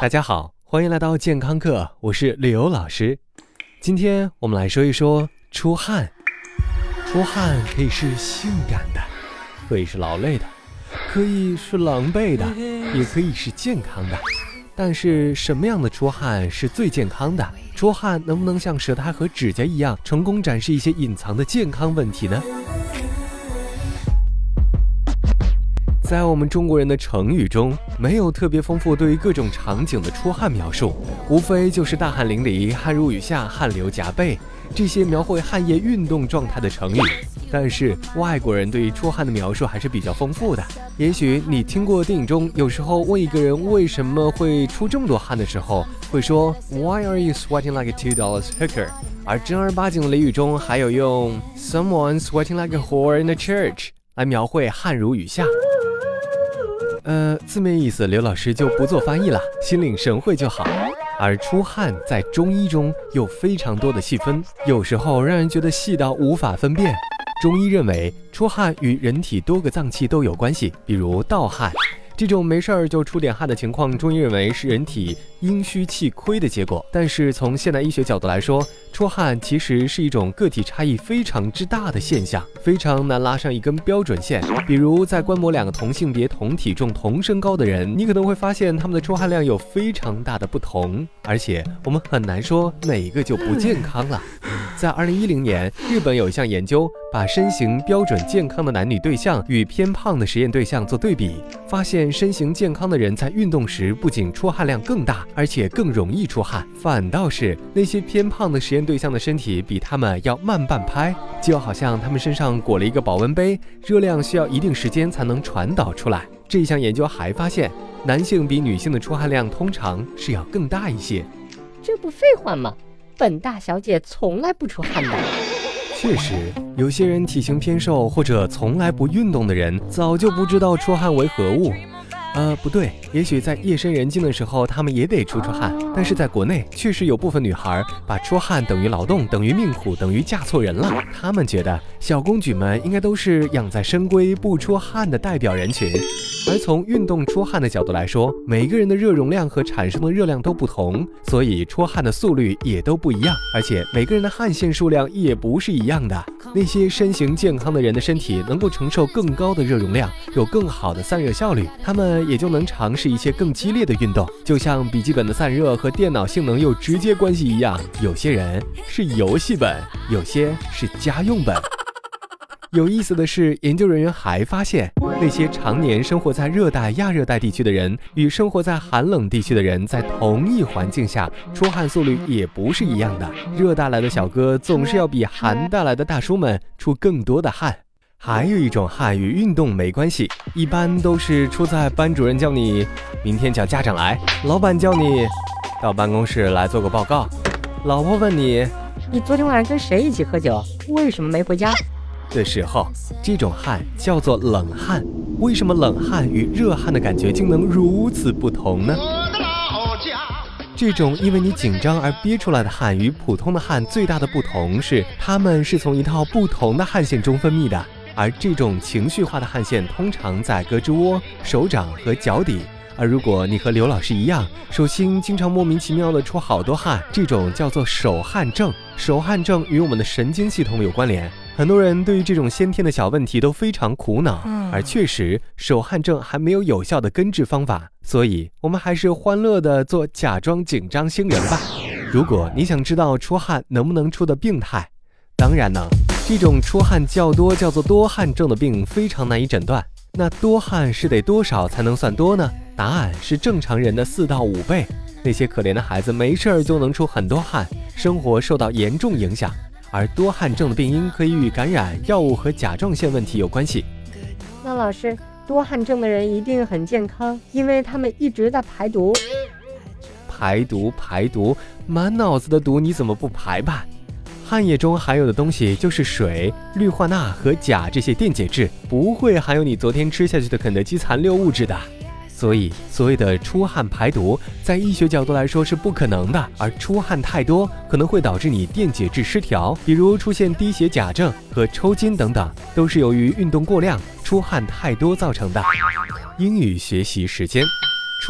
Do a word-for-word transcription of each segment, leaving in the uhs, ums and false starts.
大家好，欢迎来到健康课，我是刘老师。今天我们来说一说出汗。出汗可以是性感的，可以是劳累的，可以是狼狈的，也可以是健康的。但是什么样的出汗是最健康的？出汗能不能像舌苔和指甲一样成功展示一些隐藏的健康问题呢？在我们中国人的成语中，没有特别丰富对于各种场景的出汗描述，无非就是大汗淋漓、汗如雨下、汗流浃背这些描绘汗液运动状态的成语。但是外国人对于出汗的描述还是比较丰富的。也许你听过电影中有时候问一个人为什么会出这么多汗的时候，会说 Why are you sweating like a two dollar hooker？ 而正儿八经的俚语中还有用 Someone sweating like a whore in a church 来描绘汗如雨下。呃，字面意思刘老师就不做翻译了，心领神会就好。而出汗在中医中有非常多的细分，有时候让人觉得细到无法分辨。中医认为出汗与人体多个脏器都有关系，比如盗汗，这种没事儿就出点汗的情况，中医认为是人体阴虚气亏的结果。但是从现代医学角度来说，出汗其实是一种个体差异非常之大的现象，非常难拉上一根标准线。比如在观摩两个同性别、同体重、同身高的人，你可能会发现他们的出汗量有非常大的不同，而且我们很难说哪一个就不健康了。在二零一零年，日本有一项研究，把身形标准健康的男女对象与偏胖的实验对象做对比，发现身形健康的人在运动时不仅出汗量更大，而且更容易出汗，反倒是那些偏胖的实验对象的身体比他们要慢半拍，就好像他们身上裹了一个保温杯，热量需要一定时间才能传导出来。这项研究还发现，男性比女性的出汗量通常是要更大一些。 这不废话吗？本大小姐从来不出汗的。 确实，有些人体型偏瘦或者从来不运动的人，早就不知道出汗为何物。呃，不对，也许在夜深人静的时候，他们也得出出汗。但是在国内，确实有部分女孩把出汗等于劳动，等于命苦，等于嫁错人了。她们觉得小公举们应该都是养在深闺不出汗的代表人群。而从运动出汗的角度来说，每个人的热容量和产生的热量都不同，所以出汗的速率也都不一样，而且每个人的汗腺数量也不是一样的。那些身形健康的人的身体能够承受更高的热容量，有更好的散热效率，他们也就能尝试一些更激烈的运动。就像笔记本的散热和电脑性能有直接关系一样，有些人是游戏本，有些是家用本。有意思的是，研究人员还发现，那些常年生活在热带、亚热带地区的人与生活在寒冷地区的人，在同一环境下出汗速率也不是一样的。热带来的小哥总是要比寒带来的大叔们出更多的汗。还有一种汗与运动没关系，一般都是出在班主任叫你明天叫家长来，老板叫你到办公室来做个报告，老婆问你你昨天晚上跟谁一起喝酒，为什么没回家的时候，这种汗叫做冷汗。为什么冷汗与热汗的感觉竟能如此不同呢？这种因为你紧张而憋出来的汗与普通的汗最大的不同是，它们是从一套不同的汗腺中分泌的，而这种情绪化的汗腺通常在胳肢窝、手掌和脚底。而如果你和刘老师一样，手心经常莫名其妙的出好多汗，这种叫做手汗症。手汗症与我们的神经系统有关联，很多人对于这种先天的小问题都非常苦恼，而确实手汗症还没有有效的根治方法，所以我们还是欢乐的做假装紧张星人吧。如果你想知道出汗能不能出的病态，当然能。这种出汗较多叫做多汗症的病非常难以诊断。那多汗是得多少才能算多呢？答案是正常人的四到五倍。那些可怜的孩子没事儿就能出很多汗，生活受到严重影响。而多汗症的病因可以与感染、药物和甲状腺问题有关系。 那老师，多汗症的人一定很健康，因为他们一直在排毒。 排毒排毒，满脑子的毒你怎么不排吧？汗液中含有的东西就是水、氯化钠和钾这些电解质，不会含有你昨天吃下去的肯德基残留物质的。所以所谓的出汗排毒，在医学角度来说是不可能的，而出汗太多可能会导致你电解质失调，比如出现低血钾症和抽筋等等，都是由于运动过量、出汗太多造成的。英语学习时间，出汗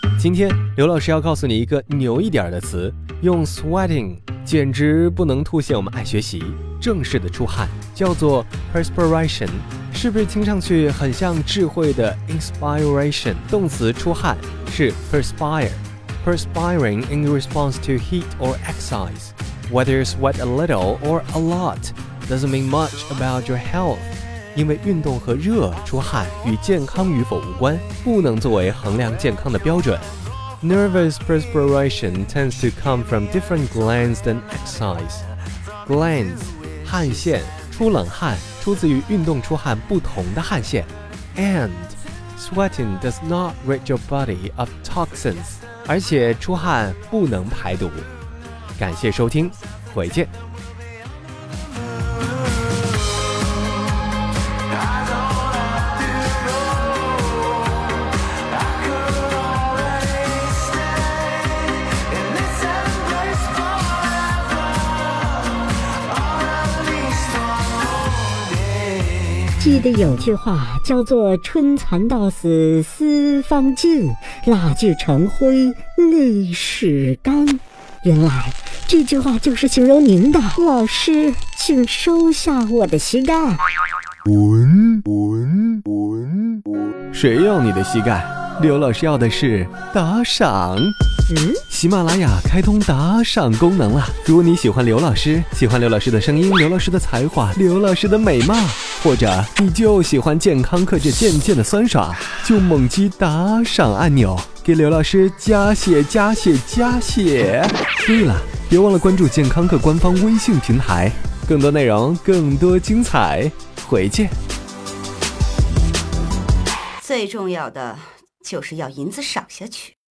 今天刘老师要告诉你一个牛一点的词，用 sweating 简直不能凸显我们爱学习正式的出汗，叫做 perspiration， 是不是听上去很像智慧的 inspiration？ 动词出汗是 perspire， perspiring in response to heat or exercise. Whether you sweat a little or a lot doesn't mean much about your health. 因为运动和热出汗与健康与否无关，不能作为衡量健康的标准。Nervous perspiration tends to come from different glands than exercise. Glands 汗腺，出冷汗出自于运动出汗不同的汗腺。And sweating does not rid your body of toxins. 而且出汗不能排毒。感谢收听，回见。 记得有句话叫做春蚕到死丝方尽，蜡炬成灰泪始干。原来这句话就是形容您的。老师，请收下我的膝盖。 闻闻闻，谁要你的膝盖？刘老师要的是打赏。 嗯， 喜马拉雅开通打赏功能了。如果你喜欢刘老师，喜欢刘老师的声音，刘老师的才华，刘老师的美貌，或者你就喜欢健康课这渐渐的酸爽，就猛击打赏按钮，给刘老师加血加血加血。对了，别忘了关注健康课官方微信平台，更多内容，更多精彩，回见。 最重要的就是要银子赏下去。